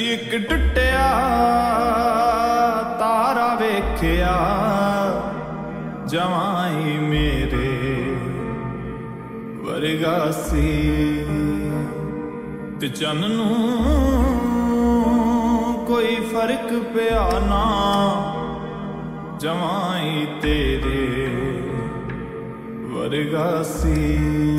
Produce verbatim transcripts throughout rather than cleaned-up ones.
ਇੱਕ ਟੁੱਟਿਆ ਤਾਰਾ ਵੇਖਿਆ ਜਵਾਈ ਮੇਰੇ ਵਰਗਾ ਸੀ ਤੇ ਚੰਨ ਨੂੰ ਕੋਈ ਫਰਕ ਪਿਆ ਨਾ ਜਵਾਈ ਤੇਰੇ ਵਰਗਾ ਸੀ।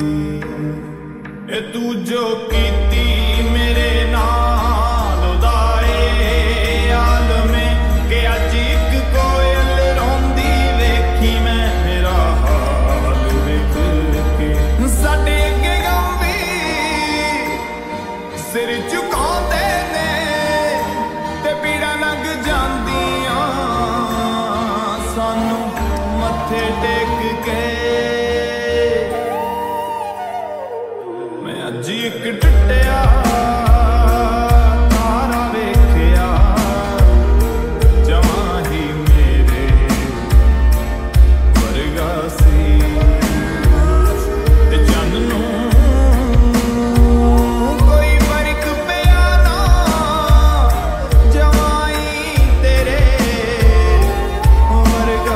ਇਹ ਤੂੰ ਜੋ ਕੀਤੀ ਮੇਰੇ ਨਾਲ ਉਦਾਏ ਆਲਮੇ ਕਿ ਅੱਜ ਇੱਕ ਕੋਇਲ ਰੋਂਦੀ ਵੇਖੀ ਮੈਂ ਮੇਰਾ ਹਾਲ ਵੇਖ ਕੇ ਸਾਡੇ ਅੱਗੇ ਗੰਭੀਰ ਸਿਰ ਝੁਕਾਉਂਦੇ ਨੇ ਤੇ ਪੀੜਾਂ ਲੰਘ ਜਾਂਦੀਆਂ ਸਾਨੂੰ ਮੱਥੇ ਟੇਕ ਕੇ। ਅੱਜ ਇੱਕ ਟੁੱਟਿਆ ਤਾਰਾ ਵੇਖਿਆ ਜਵਾਈ ਮੇਰੇ ਵਰਗਾ ਸੀ ਤੇ ਚੰਨ ਨੂੰ ਕੋਈ ਫਰਕ ਪਿਆ ਨਾ ਜਵਾਈ ਤੇਰੇ ਵਰਗਾ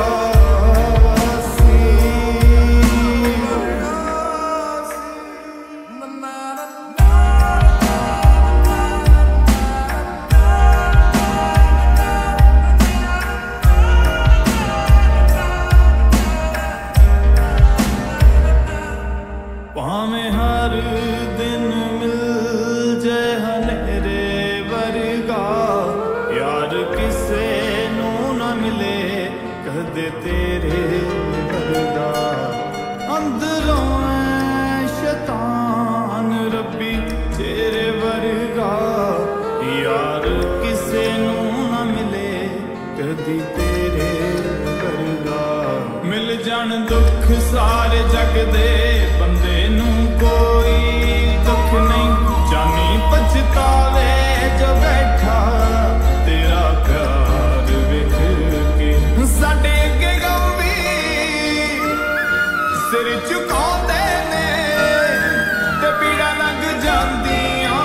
ਭਾਵੇਂ ਹਰ ਦਿਨ ਮਿਲ ਜਾਏ ਹਨੇਰੇ ਵਰਗਾ ਯਾਰ ਕਿਸੇ ਨੂੰ ਨਾ ਮਿਲੇ ਕਦੇ ਤੇਰੇ ਵਰਗਾ। ਅੰਦਰੋਂ ਐ ਸ਼ੈਤਾਨ ਰੱਬੀ ਤੇਰੇ ਵਰਗਾ ਯਾਰ ਕਿਸੇ ਨੂੰ ਨਾ ਮਿਲੇ ਕਦੀ ਤੇਰੇ ਵਰਗਾ। ਮਿਲ ਜਾਣ ਦੁੱਖ ਸਾਰੇ ਜਗ ਦੇ ਬੰਦੇ ਨੂੰ ਕੋਈ ਦੁੱਖ ਨਹੀਂ ਜਾਨੀ ਪਛਤਾਵੇ ਜੋ ਬੈਠਾ ਤੇਰਾ ਪਿਆਰ ਵੇਖ ਕੇ ਸਾਡੇ ਅੱਗੇ ਗੰਭੀਰ ਸਿਰ ਝੁਕਾਉਂਦੇ ਨੇ ਤੇ ਪੀੜਾਂ ਲੰਘ ਜਾਂਦੀਆਂ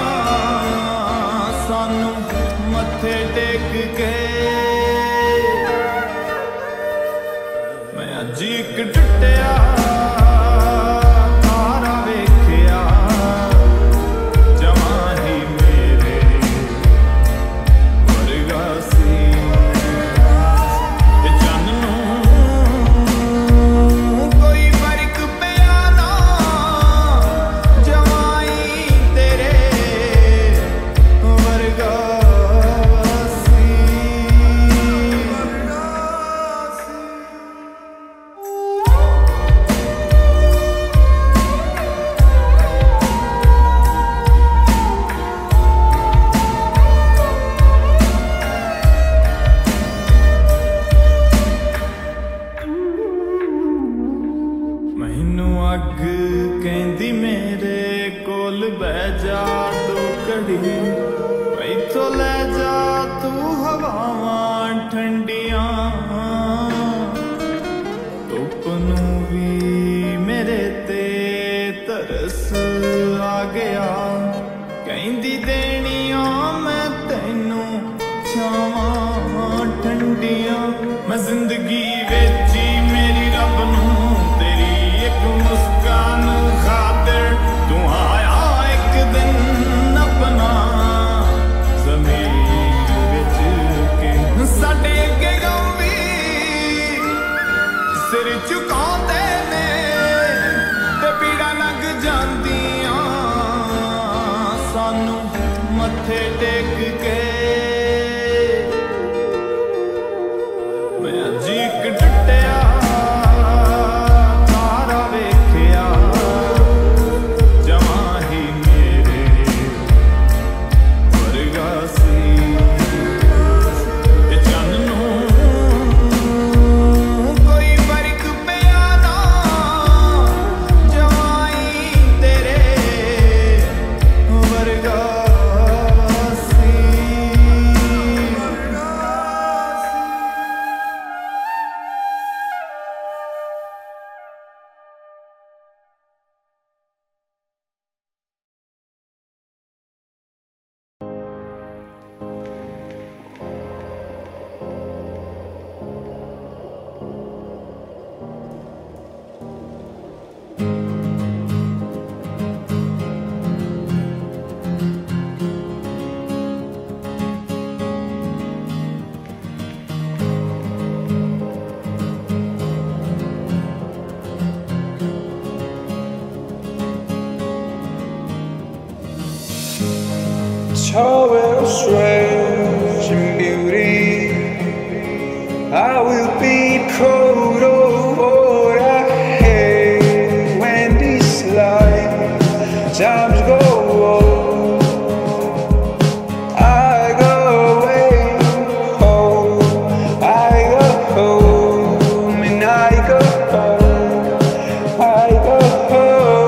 ਸਾਨੂੰ ਮੱਥੇ ਟੇਕ ਕੇ। ਮੈਂ ਅੱਜ ਇੱਕ ਟੁੱਟਿਆ ਤਾਰਾ ਵੇਖਿਆ ਜਵਾਈ ਮੇਰੇ ਵਰਗਾ ਸੀ ਤੇ ਚੰਨ ਨੂੰ ਕੋਈ ਫਰਕ ਪਿਆ ਨਾ ਜਵਾਈ ਤੇਰੇ ਵਰਗਾ